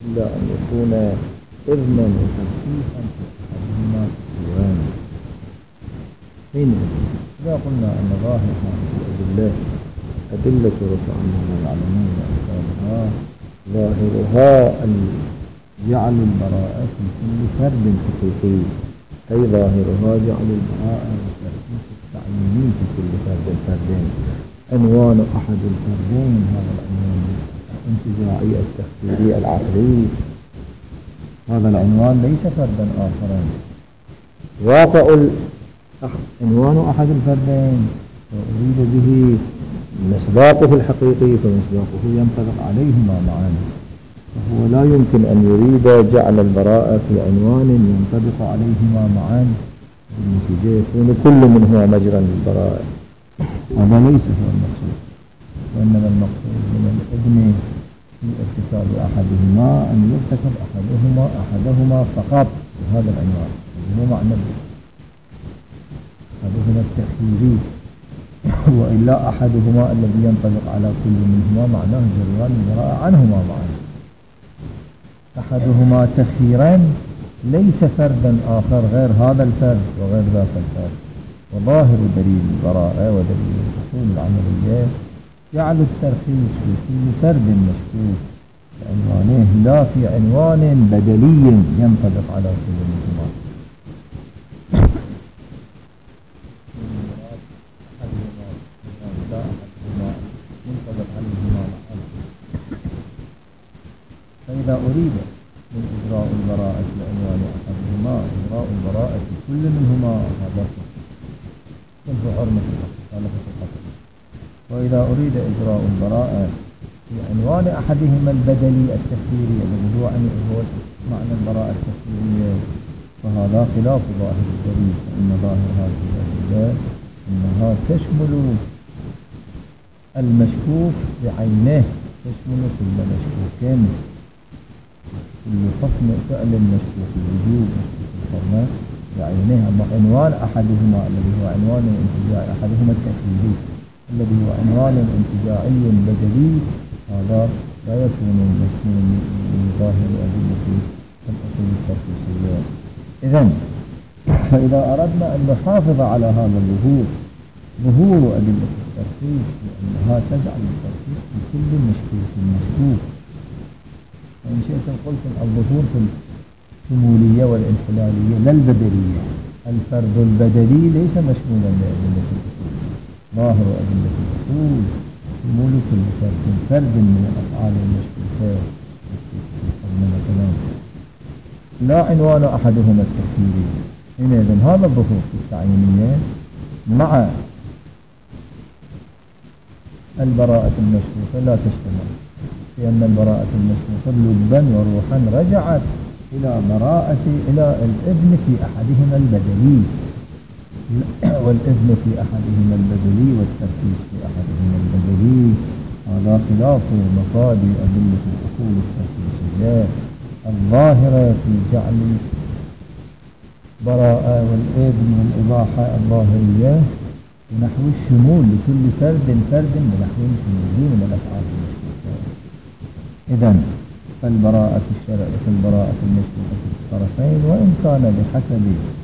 إلا أن يكون إذنا وتنسيحا في أحدهما كثيران. حينئذ إذا قلنا أن ظاهر هذه أدلة رفعنا ويعلمون أمثالها ظاهرها أن جعل البراءة في كل فرد حقيقي، أي ظاهرها جعل البراءة والتركيز التعييني في كل فردين. عنوان أحد الفردين هذا العنوان الانتزاعي التفسيري العقلي، هذا العنوان ليس فردا آخرا. واقع عنوان أحد الفردين وأريد به مصداقه الحقيقي، فمصداقه ينطبق عليهما معا، فهو لا يمكن أن يريد جعل البراءة في عنوان ينطبق عليهما معا، بالنتيجة يكون كل منهما مجرا للبراءة. هذا ليس هو المقصود، وإنما المقصود من الابن في ارتكاب أحدهما أن يرتكب أحدهما فقط بهذا العنوان، هو معنى أحدهما التخييري، وإلا أحدهما الذي ينطبق على كل منهما معناه جريان البراءة عنهما معا. أحدهما تخييرا ليس فردا آخر غير هذا الفرد وغير ذاك الفرد. وظاهر دليل البراءة ودليل الأصول العملية جعل الترخيص في كل فرد مشكوك بعنوانه، لا في عنوان بدلي ينطبق على كل منهما. فإذا أريد من إجراء البراءة لعنوان أحدهما إجراء البراءة كل منهما هذا كنت حرمة القتل. وإذا أريد إجراء البراءة لعنوان أحدهما البدلي التفسيري الذي هو معنى البراءة التفسيرية، فهذا خلاف ظاهر الدليل، فإن ظاهر هذه الأدلة أنها تشمل المشكوك بعينه، تشمل كل مشكوك، كل حكم فعل المشكوك الوجوب الحرمة بعينه. أما عنوان أحدهما الذي هو عنوان الانتزاعي، أحدهما التكليفي الذي هو عنوان انتزاعي بدلي، هذا لا يكون مشمول من ظاهر أدلة الأصول الترخيصية. إذن فإذا أردنا أن نحافظ على هذا ظهور أدلة الترخيص، لأنها تجعل الترخيص في كل مشكوك. وإن شئت قلت الظهور في الشمولية والانحلالية لا البدلية. الفرد البدلي ليس مشمولا لأدلة الأصول. ظاهر أدلة الأصول شمول كل فرد من الأفعال المشكوكة مثلا، لا عنوان أحدهما التكفيري. إذن هذا الظهور في التعيينية مع البراءة المشكوكة لا تجتمع، لأن البراءة المشكوكة لبا وروحا رجعت إلى الإذن في أحدهما البدلي، والإذن في أحدهما البدلي والتركيز في أحدهما البدلي. هذا خلاف مفادي أدلة الأصول التركيزية الظاهرة في جعل براءة والإذن والإباحة الظاهرية نحو الشمول لكل فرد بنحو شمولي من الأفعال المشكوكة. إذن فالبراءة الشرعية في البراءة المشكوكة في الطرفين، وإن كان بحسب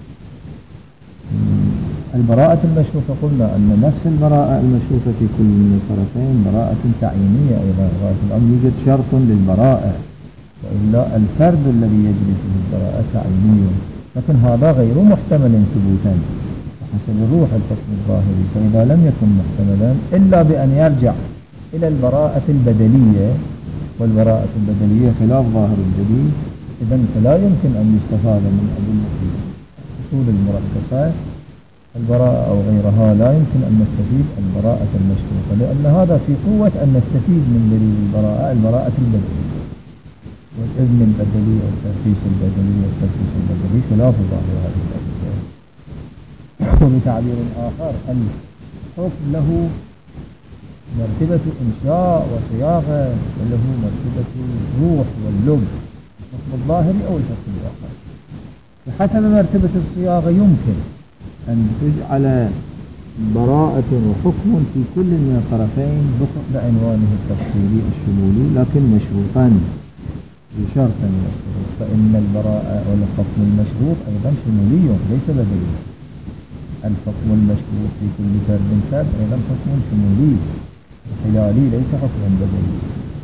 البراءة المشكوكة قلنا أن نفس البراءة المشكوكة في كل من الطرفين براءة تعيينية أيضا. غاية الأمر يوجد شرط للبراءة، وإلا الفرد الذي يجري فيه البراءة تعيينية، لكن هذا غير محتمل ثبوتا حسب روح الحكم الظاهري. فإذا لم يكن محتملا إلا بأن يرجع إلى البراءة البدلية، والبراءة البدلية خلاف ظاهر الدليل، إذن فلا يمكن أن يستفاد من أدلة الأصول المركزة البراءة أو غيرها، لا يمكن أن نستفيد البراءة المشكوكة، لأن هذا في قوة أن نستفيد من دليل البراءة البدلية والإذن البدلي والترخيص البدلي خلاف ظاهر هذه الأدلة. وبتعبير آخر الحكم له مرتبة إنشاء وصياغة، وله مرتبة الروح واللب، الحكم الظاهري أو الحكم الآخر. بحسب مرتبة الصياغة يمكن أن تجعل براءة وحكم في كل من الطرفين بعنوانه التفصيلي الشمولي، لكن مشروطا شرطا من الشروط، فإن البراءة والحكم المشروط أيضا شمولي ليس بدلي. الحكم المشروط في كل فرد فرد أيضا حكم شمولي خلالي ليس حكم بدلي.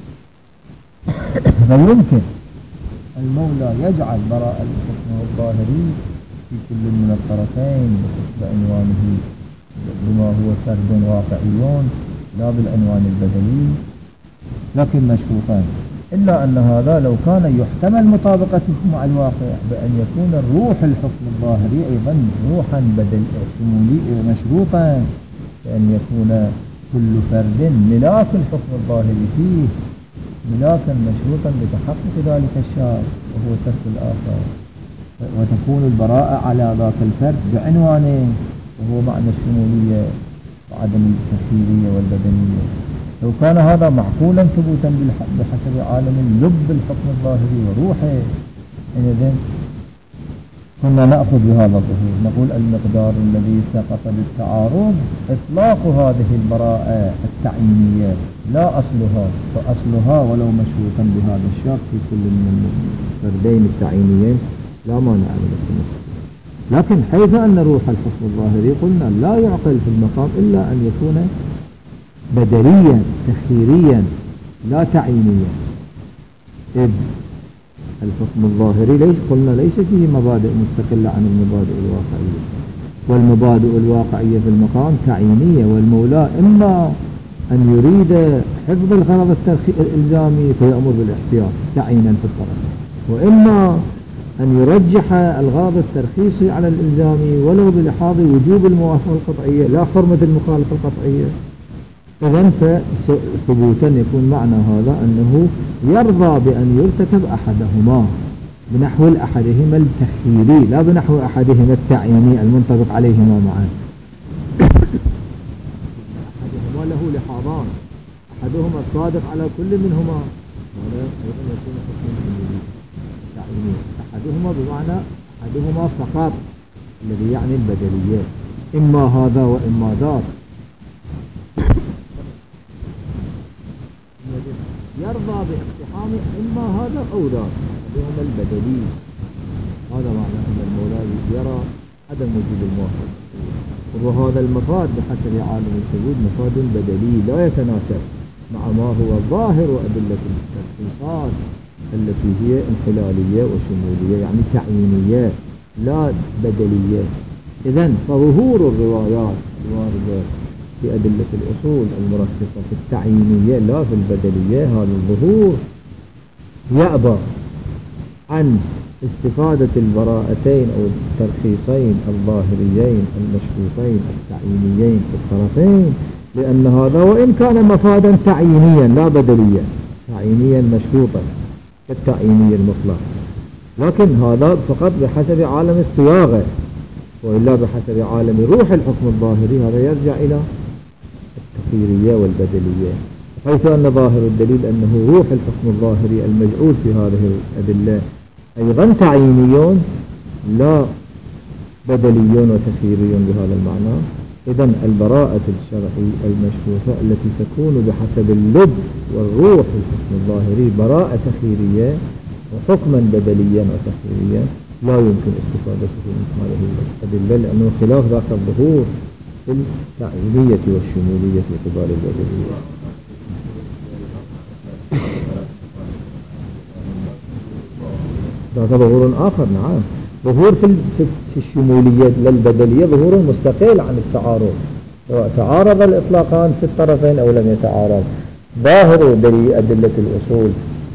فيمكن المولى يجعل براءة الحكم الظاهري في كل من الطرفين بعنوانه بما هو فرد واقعي لا بالعنوان البدلي لكن مشروطان، إلا أن هذا لو كان يحتمل مطابقته مع الواقع بأن يكون الروح الحكم الظاهري أيضا روحا بدل شمولي مشروطا، بأن يكون كل فرد ملاك الحكم الظاهري فيه ملاكا مشروطا بتحقق ذلك الشرط وهو ترك الآخر، وتكون البراءة على ذاك الفرد بعنوانه وهو معنى الشمولية وعدم التخييرية والبدنية. لو كان هذا معقولا ثبوتا بحسب عالم لب الحكم الظاهري وروحه، إذن كنا نأخذ بهذا الظهور نقول المقدار الذي سقط بالتعارض إطلاق هذه البراءة التعيينية لا أصلها، فأصلها ولو مشروطا بهذا الشرط في كل من الفردين التعيينيين لا مانع من التمسك. لكن حيث أن روح الحكم الظاهري قلنا لا يعقل في المقام إلا أن يكون بدليا تخييريا لا تعيينيا، إذ الحكم الظاهري ليس قلنا ليس فيه مبادئ مستقلة عن المبادئ الواقعية، والمبادئ الواقعية في المقام تعيينية، والمولى إما أن يريد حفظ الغرض الإلزامي فيأمر بالاحتياط تعيينا في الطرف، وإما أن يرجح الغرض الترخيصي على الإلزامي ولو بلحاظ وجوب الموافقة القطعية لا حرمة المخالفة القطعية. إذن فثبوتا يكون معنى هذا أنه يرضى بأن يرتكب أحدهما بنحو أحدهما التخييري لا بنحو أحدهما التعييني المنطبق عليهما معا. أحدهما له لحاظان، أحدهما الصادق على كل منهما، هذا أيضا يكون حكم تعييني. أحدهما بمعنى أحدهما فقط الذي يعني البدلية، إما هذا وإما ذاك. يرضى باقتحام إما هذا أو ذاك بهم البدلي. هذا معنى أن المولى يرى عدم وجود الموافقة، وهذا المفاد بحسب عالم الثبوت مفاد بدلي لا يتناسب مع ما هو ظاهر أدلة التخصيصات التي هي انحلالية وشمولية يعني تعيينية لا بدلية. إذن فظهور الروايات الواردة في أدلة الأصول المرخصة في التعيينية لا في البدلية، هذا الظهور يأبى عن استفادة البراءتين أو الترخيصين الظاهريين المشروطين التعيينيين في الطرفين، لأن هذا وإن كان مفادا تعيينيا لا بدليا تعيينيا مشروطا كالتعييني المطلق، لكن هذا فقط بحسب عالم الصياغة، وإلا بحسب عالم روح الحكم الظاهري هذا يرجع إلى التخييرية والبدلية، حيث أن ظاهر الدليل أنه روح الحكم الظاهري المجعول في هذه الأدلة أيضا تعييني لا بدلي وتخييري بهذا المعنى. إذن البراءة الشرعي المشروطة التي تكون بحسب اللب والروح الحكم الظاهري براءة تخييرية وحكما بدليا وتخييريا لا يمكن استفادته من هذه الأدلة، لأنه خلاف ذاك الظهور في التعيينية والشمولية في قبال البدلية. ذاك ظهور آخر، نعم، ظهور في الشمولية للبدلية ظهور مستقل عن التعارض، سواء تعارض الإطلاقان في الطرفين أو لم يتعارض. ظاهر أدلة الأصول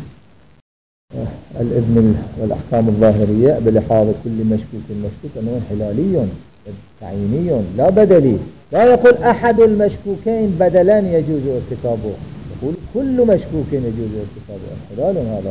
الإذن والأحكام الظاهرية بلحاظ كل مشكوك أنه انحلالي تعييني لا بدلي، لا يقول أحد المشكوكين بدلا يجوز ارتكابه، يقول كل مشكوك يجوز ارتكابه انحلال. هذا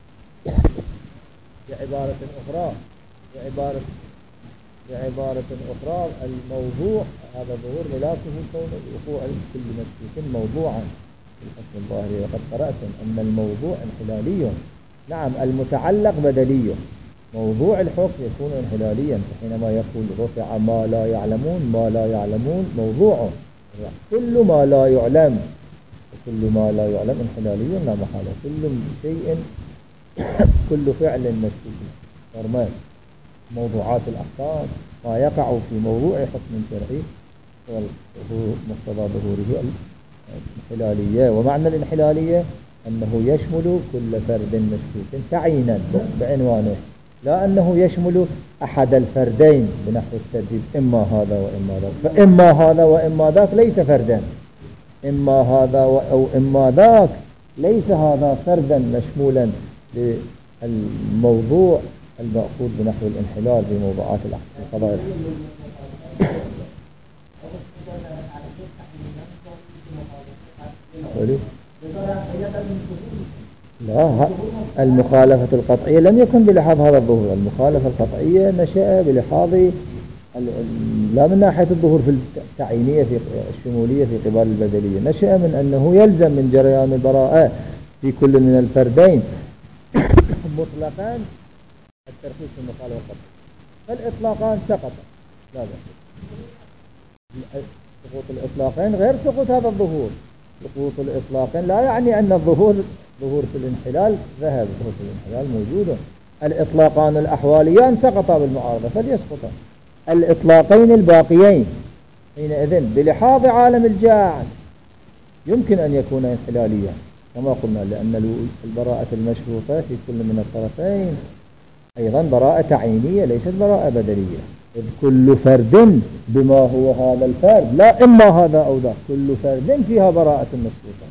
بعبارة أخرى الموضوع هذا ظهور ملاكه كون وقوع كل مشكوك موضوعا في الحكم الظاهري، وقد قرأتم أن الموضوع انحلالي، نعم المتعلق بدلي، موضوع الحكم يكون انحلاليا، حينما يقول رفع ما لا يعلمون موضوع، كل ما لا يعلم انحلالي لا محالة، كل شيء كل فعل مشكوك حرمات موضوعات الأحكام ما يقع في موضوع حكم شرعي وهو مقتضى ظهوره الانحلالية. ومعنى الانحلالية أنه يشمل كل فرد مشكوك تعيينا بعنوانه، لا أنه يشمل أحد الفردين بنحو الترتيب إما هذا وإما ذاك، فإما هذا وإما ذاك ليس فردا، إما هذا أو إما ذاك ليس هذا فردا مشمولا للموضوع المأخوذ بنحو الانحلال في موضوعات القضايا. لا، المخالفة القطعية لم يكن بلحاظ هذا الظهور. المخالفة القطعية نشأ بلحاظ لا من ناحية الظهور في التعيينية في الشمولية في قبال البدلية، نشأ من أنه يلزم من جريان البراءة في كل من الفردين مطلقا الترخيص في المخالفة القطعية، فالإطلاقان سقطا لا بأس. سقوط الإطلاقين غير سقوط هذا الظهور. سقوط الإطلاقين لا يعني أن الظهور في الانحلال ذهب، ظهور في الانحلال موجود. الإطلاقان الأحواليان سقطا بالمعارضة فليسقطا. الإطلاقين الباقيين حينئذ بلحاظ عالم الجاعل يمكن أن يكون انحلاليا كما قلنا، لأن البراءة المشروطة في كل من الطرفين أيضا براءة تعيينية ليست براءة بدلية، إذ كل فرد بما هو هذا الفرد، لا إما هذا أو ذاك، كل فرد فيها براءة مشروطة،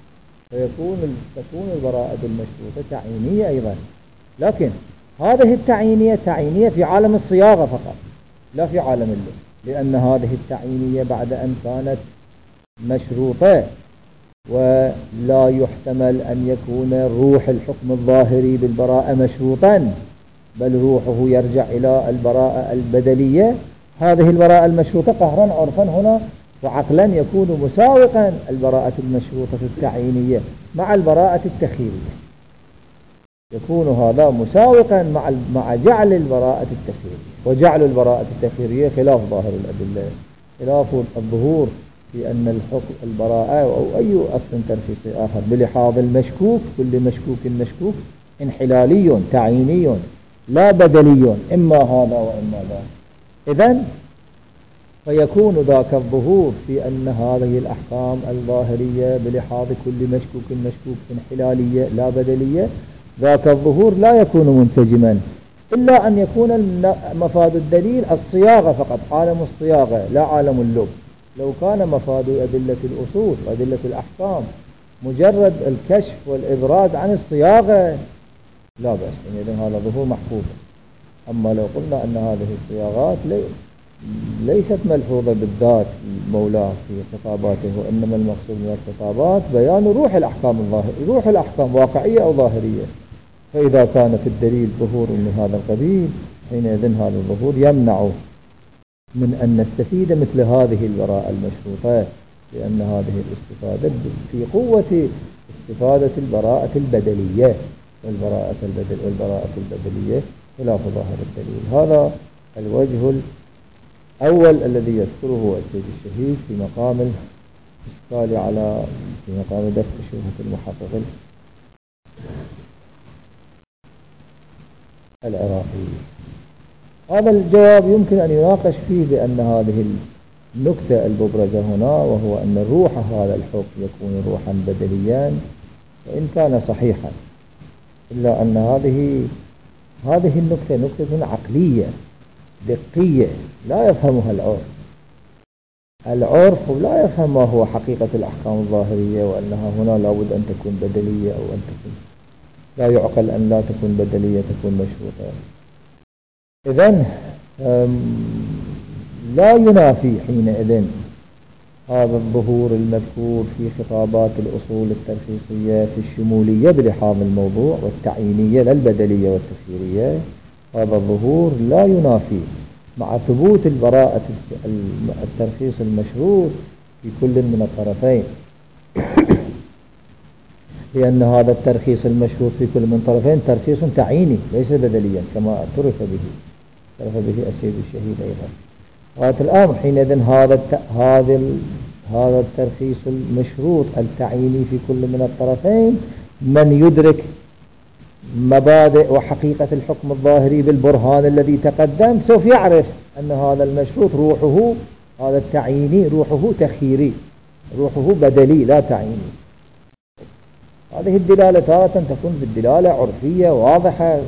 تكون البراءة المشروطة تعيينية أيضا. لكن هذه التعيينية تعيينية في عالم الصياغة فقط لا في عالم اللغة، لأن هذه التعيينية بعد أن كانت مشروطة ولا يحتمل أن يكون روح الحكم الظاهري بالبراءة مشروطا، بل روحه يرجع إلى البراءة البدلية. هذه البراءة المشروطة قهرا عرفا هنا وعقلا يكون مساوقا البراءة المشروطة التعيينية مع البراءة التخييرية، يكون هذا مساوقا مع جعل البراءة التخييرية، وجعل البراءة التخييرية خلاف ظاهر الأدلة، خلاف الظهور في أن الحكم البراءة أو أي أصل ترخيصي آخر بلحاظ المشكوك، كل مشكوك انحلالي تعييني لا بدلي، إما هذا وإما ذاك. إذن فيكون ذاك الظهور في أن هذه الأحكام الظاهرية بلحاظ كل مشكوك انحلالية لا بدلية، ذاك الظهور لا يكون منسجما إلا أن يكون مفاد الدليل الصياغة فقط، عالم الصياغة لا عالم اللب. لو كان مفاد أدلة الأصول وأدلة الأحكام مجرد الكشف والإبراز عن الصياغة لا بأس، إذن هذا ظهور محفوظ. أما لو قلنا أن هذه الصياغات ليست ملحوظة بالذات مولاه في خطاباته، وإنما المقصود من الخطابات بيان روح الأحكام الظاهرية، روح الأحكام واقعية أو ظاهرية، فإذا كان في الدليل ظهور من هذا القبيل حينئذ هذا الظهور يمنع من أن نستفيد مثل هذه البراءة المشروطة، لأن هذه الاستفادة في قوة استفادة البراءة البدلية، والبراءة البدلية خلاف ظاهر الدليل. هذا الوجه الأول الذي يذكره السيد الشهيد في مقام الإشكال على في مقام دفع شبهة المحقق العراقي. هذا الجواب يمكن أن يناقش فيه بأن هذه النكتة المبرزة هنا، وهو أن روح هذا الحكم يكون روحا بدليا، وإن كان صحيحا، إلا أن هذه النكتة نكتة عقلية دقية لا يفهمها العرف لا يفهم ما هو حقيقة الأحكام الظاهرية، وأنها هنا لابد أن تكون بدلية أو أن تكون لا يعقل أن لا تكون بدلية تكون مشروطة. إذن لا ينافي حينئذ هذا الظهور المذكور في خطابات الأصول الترخيصية في الشمولية بلحاظ الموضوع والتعيينية لا البدلية والتخييرية، هذا الظهور لا ينافي مع ثبوت البراءة الترخيص المشروط في كل من الطرفين، لأن هذا الترخيص المشروط في كل من الطرفين ترخيص تعييني ليس بدليا كما اعترف به السيد الشهيد أيضا. غاية الأمر حينئذ هذا الترخيص المشروط التعييني في كل من الطرفين من يدرك مبادئ وحقيقة الحكم الظاهري بالبرهان الذي تقدم، سوف يعرف أن هذا المشروط روحه، هذا التعييني روحه تخييري، روحه بدلي لا تعييني. هذه الدلالة تارة تكون بالدلالة عرفية واضحة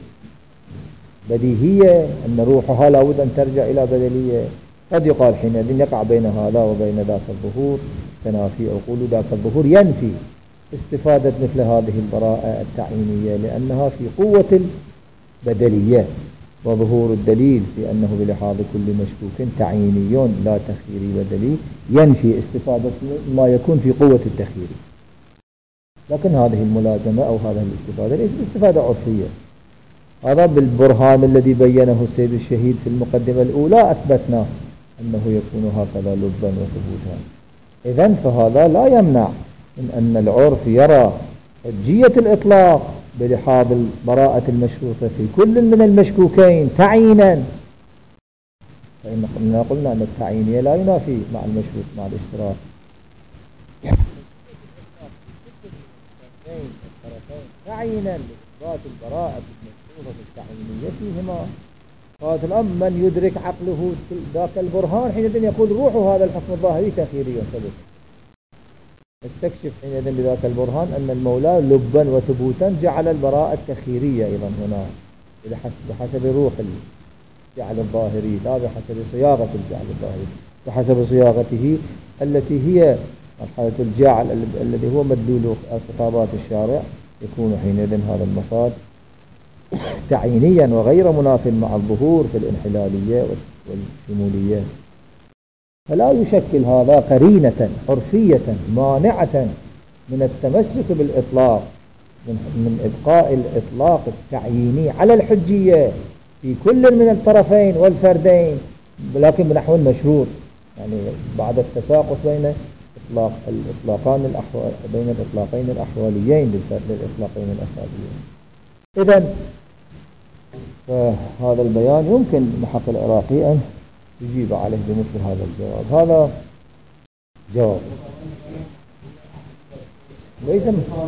بديهية أن روحها لابد أن ترجع إلى بدلية. قد يقال حينئذ يقع بين هذا وبين ذاك الظهور تنافي، أو يقول ذاك الظهور ينفي استفادة مثل هذه البراءة التعيينية لأنها في قوة البدلية، وظهور الدليل في أنه بلحاظ كل مشكوك تعييني لا تخييري بدلي ينفي استفادة ما يكون في قوة التخيير. لكن هذه الملازمة أو هذه الاستفادة ليست استفادة عرفية. هذا بالبرهان الذي بينه السيد الشهيد في المقدمة الأولى أثبتنا أنه يكون هكذا لبا وثبوتا. إذن فهذا لا يمنع من أن العرف يرى حجية الإطلاق بلحاظ البراءة المشروطة في كل من المشكوكين تعيينا، فإن قلنا أن التعيينية لا ينافي مع المشروط مع الاشتراك. تعيينا لإثبات البراءة المشروطة التعيينية فيهما. قالت الأم من يدرك عقله ذاك البرهان حينئذ يقول روح هذا الحكم الظاهري تخييري ثبت. استكشف حينئذ بذاك البرهان أن المولى لبا وثبوتا جعل البراءة التخييرية أيضا هنا بحسب روح الجعل الظاهري، لا بحسب صياغة الجعل الظاهري، بحسب صياغته التي هي مرحلة الجعل الذي هو مدلول خطابات الشارع. يكون حينئذ هذا المفاد تعيينيا وغير مناف مع الظهور في الانحلالية والشمولية. فلا يشكل هذا قرينة عرفية مانعة من التمسك بالإطلاق، من إبقاء الإطلاق التعييني على الحجية في كل من الطرفين والفردين، لكن بنحو المشروط، يعني بعد التساقط بين الإطلاقين الأحواليين للإطلاقين الأساسيين. إذن فهذا البيان يمكن محق العراقي أن يجيب عليه بمثل هذا الجواب. هذا جواب ليس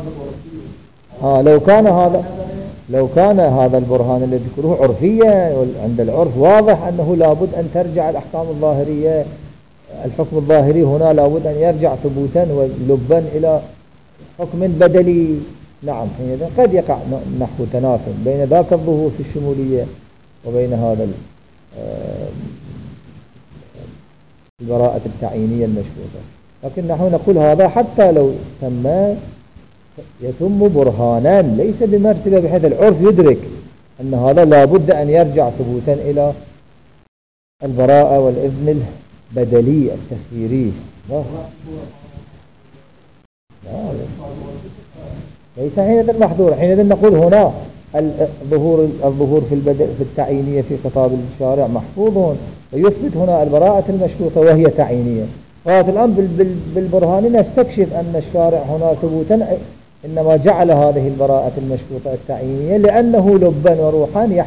لو كان هذا البرهان الذي ذكره عرفيا، عند العرف واضح أنه لابد أن ترجع الأحكام الظاهرية، الحكم الظاهري هنا لابد أن يرجع ثبوتا ولبا إلى حكم بدلي. نعم حينئذ قد يقع نحو تناف بين ذاك الظهور في الشمولية وبين هذا البراءة التعيينية المشروطة، لكن نحن نقول هذا حتى لو يتم برهانا ليس بمرتبة بحيث العرف يدرك أن هذا لابد أن يرجع ثبوتا إلى البراءة والإذن البدلي التخييري. ليس حينئذ محظور. حينئذ نقول هنا الظهور في التعيينية في خطاب الشارع محفوظ، ويثبت هنا البراءة المشروطة وهي تعيينية. قالت الآن بالبرهان نستكشف أن الشارع هنا ثبوتا إنما جعل هذه البراءة المشروطة التعيينية لأنه لبا وروحا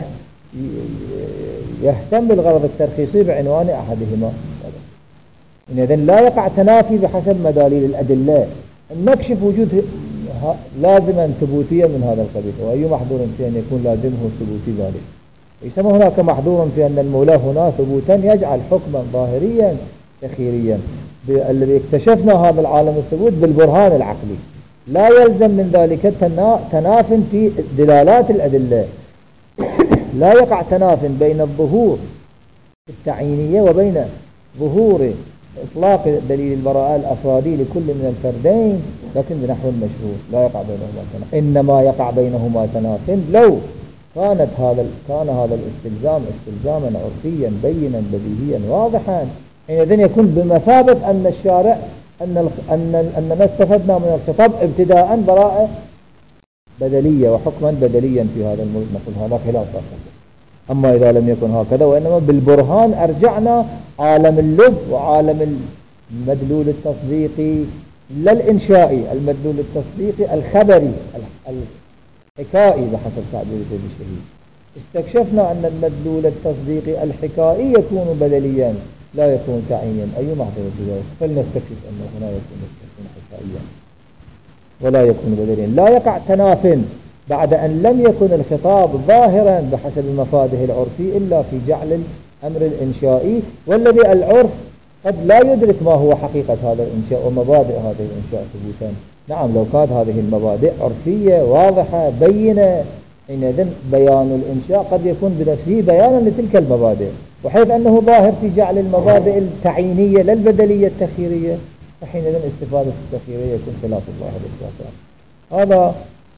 يهتم بالغرض الترخيصي بعنوان أحدهما. إذن لا يقع تنافي بحسب مداليل الأدلة، نكشف وجود لازما ثبوتيا من هذا القبيل، وأي محظور في أن يكون لازمه ثبوتي ذلك. يسمى هناك محظور في أن المولى هنا ثبوتا يجعل حكما ظاهريا تخييريا، الذي اكتشفنا هذا العالم الثبوت بالبرهان العقلي. لا يلزم من ذلك تناف في دلالات الأدلة. لا يقع تناف بين الظهور التعيينية وبين ظهور إطلاق دليل البراءة الأفرادي لكل من الفردين، لكن بنحو المشروط لا يقع بينهما تناف. إنما يقع بينهما تناف لو كان هذا الاستلزام استلزاما عرفيا بينا بديهيا واضحا، حينئذ يكون بمثابة أن الشارع أن ما استفدنا من الخطاب ابتداء براءة بدلية وحكما بدليا في هذا الموضوع، نقول هذا خلاف ذلك. أما إذا لم يكن هكذا وإنما بالبرهان أرجعنا عالم اللب وعالم المدلول التصديقي لا الإنشائي، المدلول التصديقي الخبري الحكائي بحسب تعبير سيد الشهيد. استكشفنا أن المدلول التصديقي الحكائي يكون بدليا لا يكون تعيينيا. أي محظور في ذلك؟ فلنستكشف أنه هنا يكون حكائيا ولا يكون بدليا. لا يقع تناف بعد أن لم يكن الخطاب ظاهرا بحسب المفاده العرفي إلا في جعل الأمر الإنشائي، والذي العرف قد لا يدرك ما هو حقيقة هذا الإنشاء ومبادئ هذا الإنشاء ثبوتا. نعم، لو كانت هذه المبادئ عرفية واضحة بينة، حينئذ بيان الإنشاء قد يكون بنفسه بيانا لتلك المبادئ، وحيث أنه ظاهر في جعل المبادئ التعيينية لا البدلية التخييرية، فحينئذ استفادة التخييرية يكون خلاف الظاهر الإطلاقي. هذا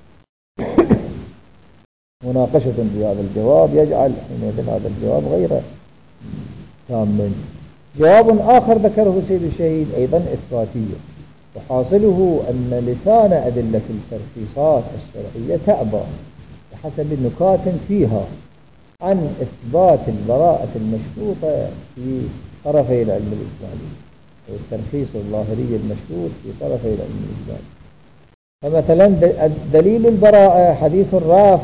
مناقشة في هذا الجواب يجعل حينئذ هذا الجواب غير تام. جواب آخر ذكره سيد الشهيد أيضا إثباتية، وحاصله أن لسان أدلة الترخيصات الشرعية تأبى بحسب نكات فيها عن إثبات البراءة المشروطة في طرفي العلم الإجمالي، والترخيص الظاهري المشروط في طرفي العلم الإجمالي. فمثلا دليل البراءة حديث الراف،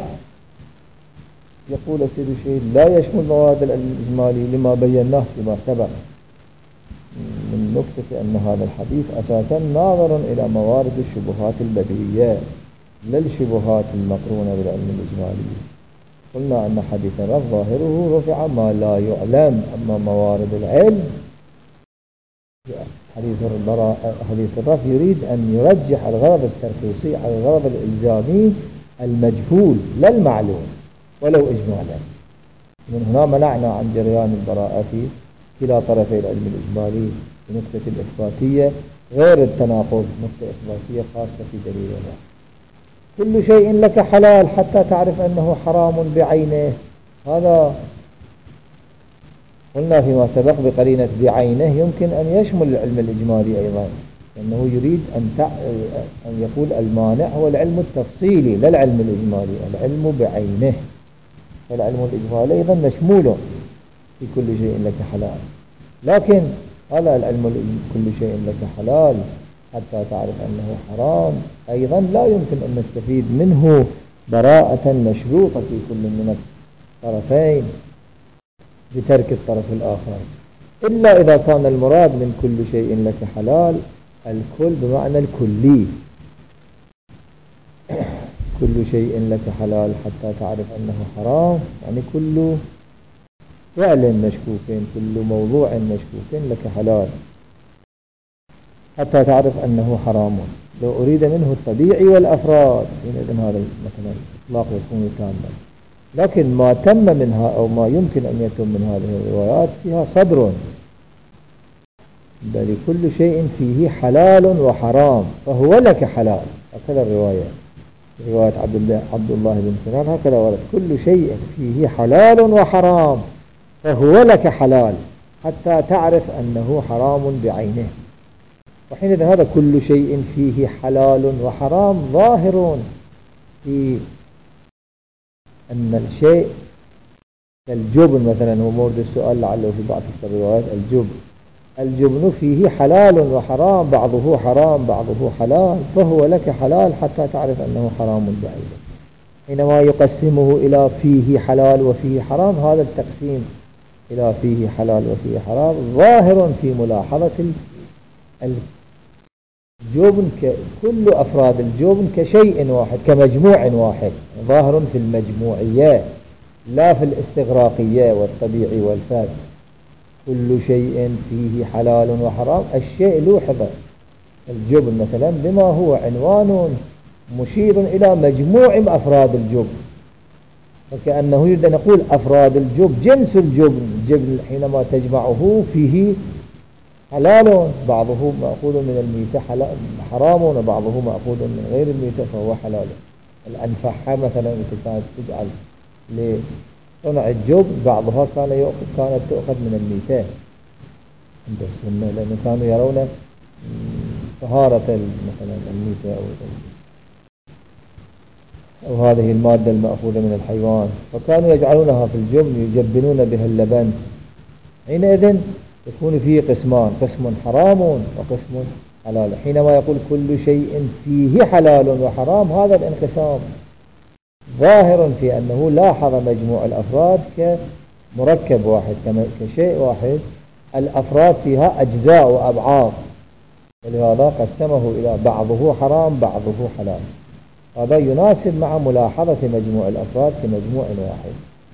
يقول السيد الشهيد لا يشمل مواد العلم الإجمالي لما بيناه فيما سبق من نكتة أن هذا الحديث أساسا ناظر إلى موارد الشبهات البديهية لا الشبهات المقرونة بالعلم الإجمالي. قلنا أن حديث الراف ظاهره رفع ما لا يعلم، أما موارد العلم حديث الراف يريد أن يرجح الغرض الترخيصي على الغرض الإلزامي المجهول لا المعلوم ولو إجمالا. من هنا منعنا عن جريان البراءة في كلا طرفي العلم الإجمالي بنقطة الإثباتية غير التناقض، نقطة إثباتية خاصة في دليل الراف. كل شيء لك حلال حتى تعرف أنه حرام بعينه، هذا قلنا فيما سبق بقرينة بعينه يمكن أن يشمل العلم الإجمالي أيضا، لأنه يريد أن يقول المانع هو العلم التفصيلي لا العلم الإجمالي، العلم بعينه، فالعلم الإجمالي أيضا مشمول في كل شيء لك حلال. لكن هذا العلم كل شيء لك حلال حتى تعرف أنه حرام أيضا لا يمكن أن نستفيد منه براءة مشروطة في كل من الطرفين بترك الطرف الآخر، إلا إذا كان المراد من كل شيء لك حلال الكل بمعنى الكلي، كل شيء لك حلال حتى تعرف أنه حرام، يعني كل فعل مشكوك كل موضوع مشكوك لك حلال حتى تعرف أنه حرام. لو أريد منه الطبيعي والأفراد إذن هذا مثلا إطلاق يكون تاما، لكن ما تم منها أو ما يمكن أن يتم من هذه الروايات فيها صدر، بل كل شيء فيه حلال وحرام فهو لك حلال، هكذا الرواية رواية عبد الله بن سنان هكذا ورد، كل شيء فيه حلال وحرام فهو لك حلال حتى تعرف أنه حرام بعينه. وحينئذ هذا كل شيء فيه حلال وحرام ظاهر في أن الشيء الجبن مثلا هو مورد السؤال لعله في بعض الروايات، الجبن فيه حلال وحرام، بعضه حرام بعضه حلال فهو لك حلال حتى تعرف أنه حرام بعينه. حينما يقسمه إلى فيه حلال وفيه حرام، هذا التقسيم إلى فيه حلال وفيه حرام ظاهر في ملاحظة الجبن كل أفراد الجبن كشيء واحد كمجموع واحد، ظاهر في المجموعية لا في الاستغراقية والطبيعي والفاسد. كل شيء فيه حلال وحرام، الشيء لوحظ الجبن مثلا بما هو عنوان مشير إلى مجموع أفراد الجبن، وكأنه يريد أن نقول أفراد الجبن جنس الجبن حينما تجمعه فيه حلال، بعضه مأخوذ من الميتة حرام وبعضه مأخوذ من غير الميتة فهو حلال. الأنفحة مثلا كانت تجعل لصنع الجبن بعضها كانت تؤخذ من الميتة عند السنة، لأنه كانوا يرون طهارة مثلا الميتة أو هذه المادة المأخوذة من الحيوان، فكانوا يجعلونها في الجبن يجبنون بها اللبن. حينئذ يكون فيه قسمان، قسم حرام وقسم حلال. حينما يقول كل شيء فيه حلال وحرام، هذا الانقسام ظاهر في أنه لاحظ مجموع الأفراد كمركب واحد كشيء واحد، الأفراد فيها أجزاء وأبعاد، ولهذا قسمه إلى بعضه حرام بعضه حلال. هذا يناسب مع ملاحظة مجموع الأفراد كمجموع واحد.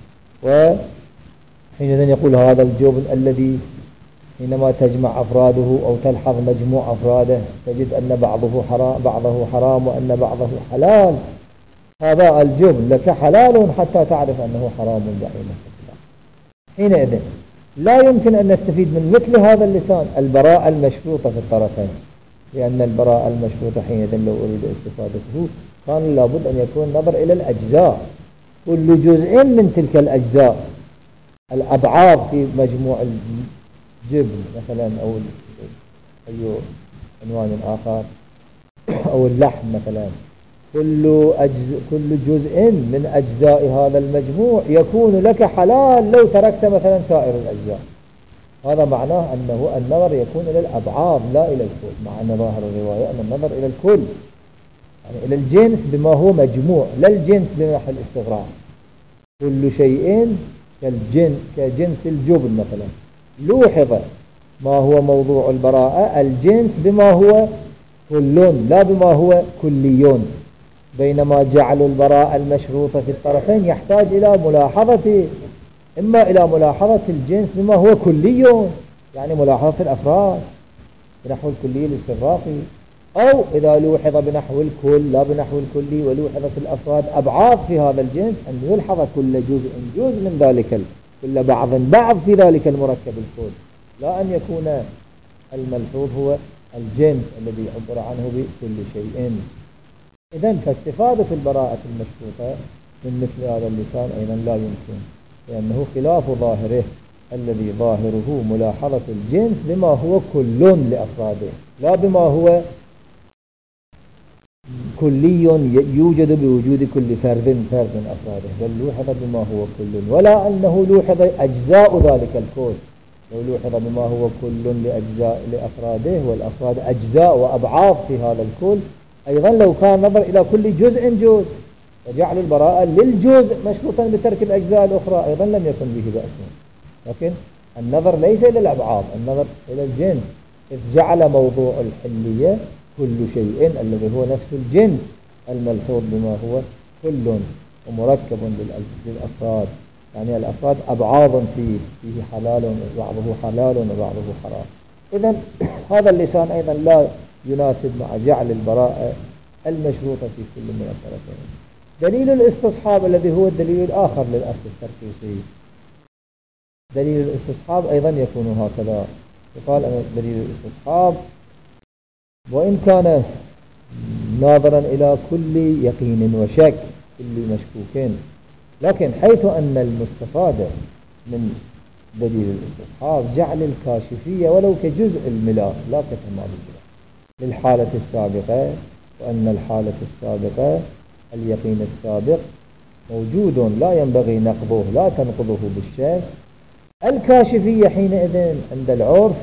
وحينئذ يقول هذا الجبن الذي حينما تجمع أفراده أو تلحظ مجموع أفراده تجد أن بعضه حرام وأن بعضه حلال، هذا الجبن لك حلال حتى تعرف أنه حرام بحينئذ. حينئذ لا يمكن أن نستفيد من مثل هذا اللسان البراءة المشروطة في الطرفين، لأن البراءة المشروطة حينئذ لو أريد استفادته كان لابد أن يكون نظر إلى الأجزاء، كل جزء من تلك الأجزاء الأبعاد في مجموع الجبن مثلا أو أي عنوان آخر أو اللحم مثلا، كل جزء من أجزاء هذا المجموع يكون لك حلال لو تركت مثلا سائر الأجزاء. هذا معناه أنه النظر يكون إلى الأبعاد لا إلى الكل، مع أن ظاهر الرواية أن النظر إلى الكل يعني إلى الجنس بما هو مجموع، لا الجنس بنحو الاستغراق. كل شيء كجنس الجبن مثلا لوحظ ما هو موضوع البراءة الجنس بما هو كل لا بما هو كليون، بينما جعل البراءة المشروطة في الطرفين يحتاج إلى ملاحظة، إما إلى ملاحظة الجنس بما هو كلي يعني ملاحظة الأفراد بنحو الكلي الاستغراقي، أو إذا لوحظ بنحو الكل لا بنحو الكلي ولوحظت الأفراد أبعاد في هذا الجنس أن يلحظ كل جزء من ذلك كل بعض في ذلك المركب الكل، لا أن يكون الملحوظ هو الجنس الذي عبر عنه بكل شيء. إذن فاستفادة البراءة المشروطة من مثل هذا اللسان أيضا لا يمكن، لأنه خلاف ظاهره الذي ظاهره ملاحظة الجنس بما هو كل لأفراده لا بما هو كلي يوجد بوجود كل فرد أفراده، بل لوحظ بما هو كل، ولا أنه لوحظ أجزاء ذلك الكل. لو لوحظ بما هو كل لأفراده والأفراد أجزاء وأبعاد في هذا الكل، أيضا لو كان نظر إلى كل جزء وجعل البراءة للجزء مشروطا بترك الأجزاء الأخرى أيضا لم يكن به بأس. لكن النظر ليس إلى الأبعاد، النظر إلى الجنس، إذ جعل موضوع الحلية كل شيء الذي هو نفس الجنس الملحوظ بما هو كل ومركب للأفراد، يعني الأفراد أبعاد فيه حلال وبعضه حلال وبعضه حرام. إذن هذا اللسان أيضا لا يناسب مع جعل البراءة المشروطة في كل من الطرفين. دليل الاستصحاب الذي هو الدليل الآخر للأصل الترخيصي، دليل الاستصحاب أيضا يكون هكذا. يقال أن دليل الاستصحاب وإن كان ناظرا إلى كل يقين وشك كل مشكوكين، لكن حيث أن المستفادة من دليل الاستصحاب جعل الكاشفية ولو كجزء الملاء لا كتمام الملاء للحالة السابقة، وأن الحالة السابقة اليقين السابق موجود لا ينبغي نقضه لا تنقضه بالشك. الكاشفية حينئذ عند العرف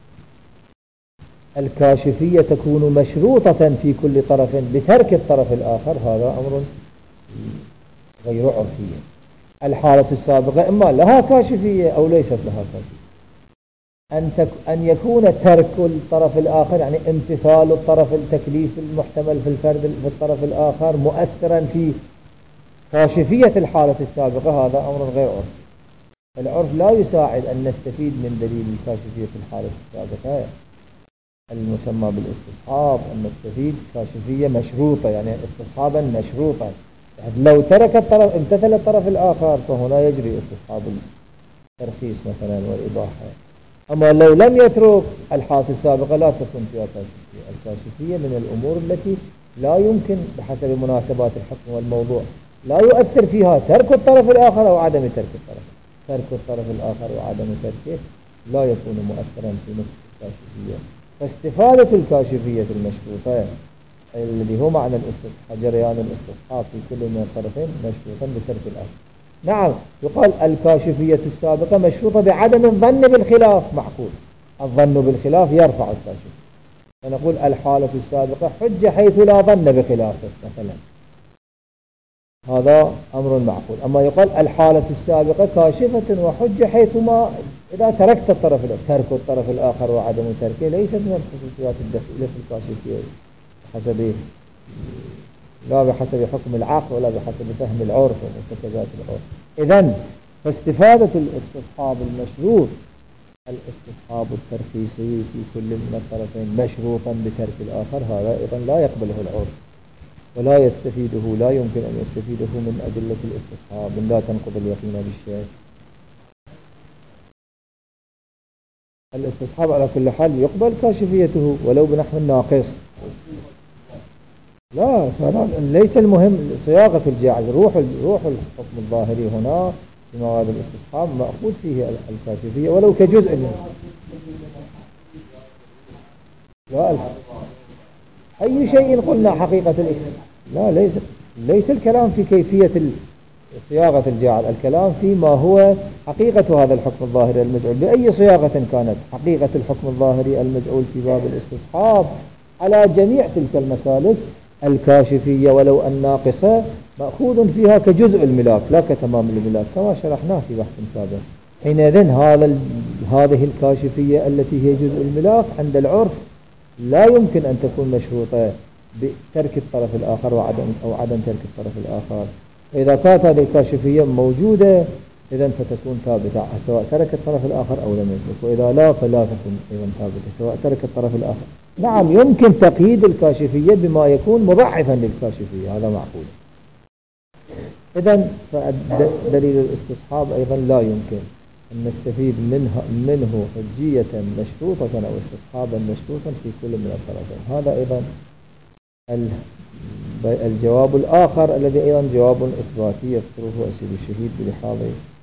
الكاشفية تكون مشروطة في كل طرف بترك الطرف الآخر، هذا أمر غير عرفي. الحالة السابقة إما لها كاشفية أو ليست لها كاشفية. أن يكون ترك الطرف الآخر يعني امتثال الطرف التكليف المحتمل في الفرد في الطرف الآخر مؤثرا في كاشفية الحالة السابقة، هذا أمر غير عرفي. العرف لا يساعد أن نستفيد من دليل الكاشفية في الحالة السابقة المسمى بالاستصحاب، أن نستفيد كاشفية مشروطة يعني استصحابا مشروطا، يعني لو ترك الطرف امتثل الطرف الآخر فهنا يجري استصحاب الترخيص مثلا والإباحة. أما لو لم يترك الحالة السابقة لا تكون فيها كاشفية. الكاشفية من الأمور التي لا يمكن بحسب مناسبات الحكم والموضوع لا يؤثر فيها ترك الطرف الآخر أو عدم ترك الطرف الآخر وعدم تركه لا يكون مؤثرا في نفس الكاشفية. فاستفادة الكاشفية المشروطة الذي هو معنى جريان الاستصحاب في كل من الطرفين مشروطا بترك الآخر. نعم يقال الكاشفية السابقة مشروطة بعدم الظن بالخلاف، معقول الظن بالخلاف يرفع الكاشفية، فنقول الحالة السابقة حجة حيث لا ظن بخلافه مثلا، هذا أمر معقول. أما يقال الحالة السابقة كاشفة وحجة حيث ما إذا تركت الطرف الآخر، ترك الطرف الآخر وعدم تركه ليست من الخصوصيات الدخيلة في الكاشفية حسب لا بحسب حكم العقل ولا بحسب فهم العرف ومرتكزات العرف. إذن فاستفادة الاستصحاب المشروط الاستصحاب الترخيصي في كل من الطرفين مشروطا بترك الآخر، هذا أيضا لا يقبله العرف ولا يستفيده، لا يمكن أن يستفيده من أدلة الاستصحاب، من لا تنقض اليقين بالشيء. الاستصحاب على كل حال يقبل كاشفيته ولو بنحو ناقص. لا ليس المهم صياغة الجاعل، روح الحكم الظاهري هنا في مواد الاستصحاب مأخوذ فيه الكاشفية ولو كجزء منه. لا أي شيء قلنا حقيقة لا ليس الكلام في كيفية صياغة الجاعل، الكلام في ما هو حقيقة هذا الحكم الظاهري المجعول بأي صياغة كانت. حقيقة الحكم الظاهري المجعول في باب الاستصحاب على جميع تلك المسالك الكاشفية ولو الناقصة مأخوذ فيها كجزء الملاك لا كتمام الملاك كما شرحناه في بحث سابق. حينئذ هذه الكاشفية التي هي جزء الملاك عند العرف لا يمكن أن تكون مشروطة بترك الطرف الآخر أو عدم ترك الطرف الآخر. إذا كانت هذه الكاشفية موجودة إذن فتكون ثابتة سواء ترك الطرف الآخر أو لم يترك، وإذا لا فلا تكون أيضا ثابتة سواء ترك الطرف الآخر. نعم يمكن تقييد الكاشفية بما يكون مضاعفا للكاشفية، هذا معقول. إذن فدليل الاستصحاب أيضا لا يمكن أن نستفيد منه حجية مشروطة أو استصحابا مشروطا في كل من الطرفين. هذا أيضا الجواب الآخر الذي أيضا جواب إثباتي يذكره أسيد الشهيد بلحاظ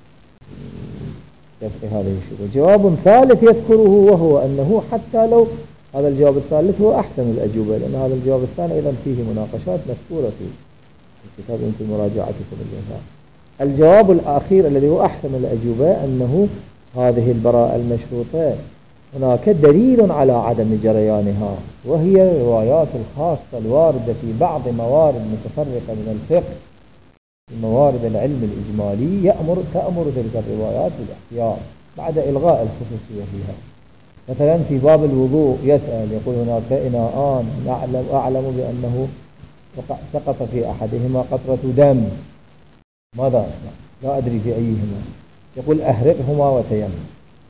دفع هذه الشبهة. جواب ثالث يذكره وهو أنه حتى لو هذا الجواب الثالث هو أحسن الأجوبة، لأن هذا الجواب الثاني أيضا فيه مناقشات مذكورة في الكتاب يمكن مراجعتكم اليوم. الجواب الأخير الذي هو أحسن الأجوبة أنه هذه البراءة المشروطة هناك دليل على عدم جريانها، وهي الروايات الخاصة الواردة في بعض موارد متفرقة من الفقه، في موارد العلم الإجمالي تأمر تلك الروايات بالاحتياط بعد إلغاء الخصوصية فيها. مثلا في باب الوضوء يسأل يقول هناك إناءان أعلم بأنه سقط في أحدهما قطرة دم، ماذا أصنع؟ لا أدري في أيهما. يقول أهرقهما وتيمم.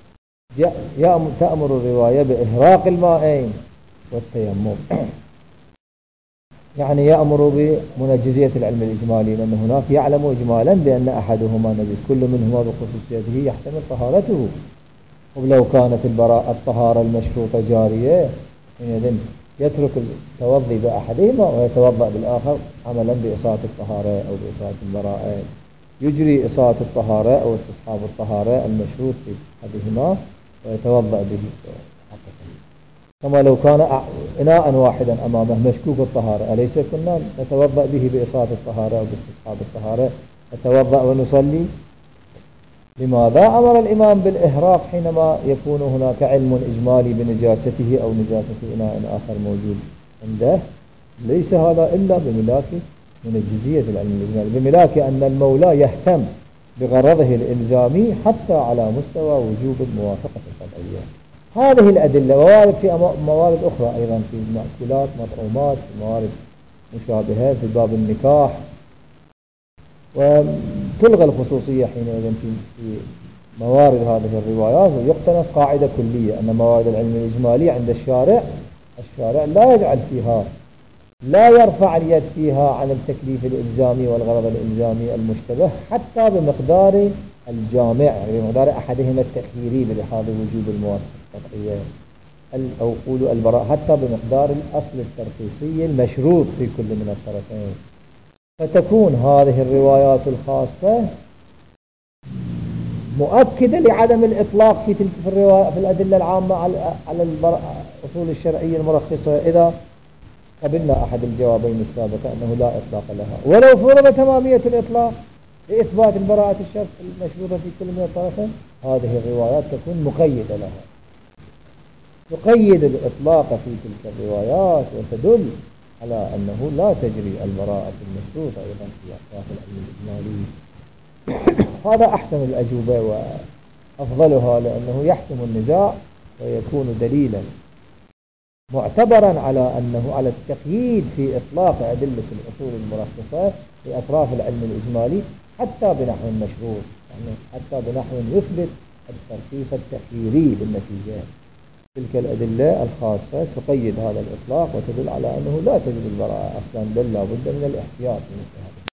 تأمر الرواية بإهراق الماءين والتيمم، يعني يأمر بمنجزية العلم الإجمالي، لأن هناك يعلم إجمالا بأن أحدهما نجس كل منهما بخصوصيته يحتمل طهارته. ولو كانت الطهارة المشروطة جارية حينئذ يترك التوضي بأحدهما ويتوضأ بالآخر عملا بإصابة الطهارة أو بإصابة البراءة، يجري إصابة الطهارة أو استصحاب الطهارة المشروط في أحدهما ويتوضأ به حقا. كما لو كان إناء واحدا أمامه مشكوك الطهارة، أليس كنا نتوضأ به بإصابة الطهارة أو باستصحاب الطهارة، نتوضأ ونصلي؟ لماذا أمر الإمام بالإهراق حينما يكون هناك علم إجمالي بنجاسته أو نجاسة إناء آخر موجود عنده؟ ليس هذا إلا بملاك منجزية العلم الإجمالي، بملاك أن المولى يهتم بغرضه الإلزامي حتى على مستوى وجوب الموافقة القطعية. هذه الأدلة ووارد في موارد أخرى أيضا في مأكولات مطعومات، في موارد مشابهة في باب النكاح، وتلغى الخصوصية حينئذ في موارد هذه الروايات، ويقتنص قاعدة كلية أن موارد العلم الإجمالي عند الشارع لا يجعل فيها، لا يرفع اليد فيها عن التكليف الإلزامي والغرض الإلزامي المشتبه حتى بمقدار الجامع، يعني بمقدار أحدهما التأخيري بلحاظ وجوب الموافقة القطعية، أو قولوا البراء حتى بمقدار الأصل الترخيصي المشروط في كل من الطرفين. فتكون هذه الروايات الخاصة مؤكدة لعدم الإطلاق في الأدلة العامة على الأصول الشرعية المرخصة، إذا قبلنا أحد الجوابين السابقة أنه لا إطلاق لها، ولو فرض تمامية الإطلاق لإثبات البراءة الشرط المشروطة في كل من الطرفين، هذه الروايات تكون مقيدة لها، تقيد الإطلاق في تلك الروايات وتدل على أنه لا تجري البراءة المشروطة أيضا في أطراف العلم الإجمالي. هذا أحسن الأجوبة وأفضلها، لأنه يحسم النزاع ويكون دليلا معتبرا على أنه على التقييد في إطلاق أدلة الأصول المرخصة في أطراف العلم الإجمالي حتى بنحو مشروط، يعني حتى بنحو يثبت الترخيص التخييري بالنتيجة. تلك الأدلة الخاصة تقيد هذا الإطلاق وتدل على أنه لا تجب البراءة أصلا، بل لا بد من الاحتياط من مثل هذا.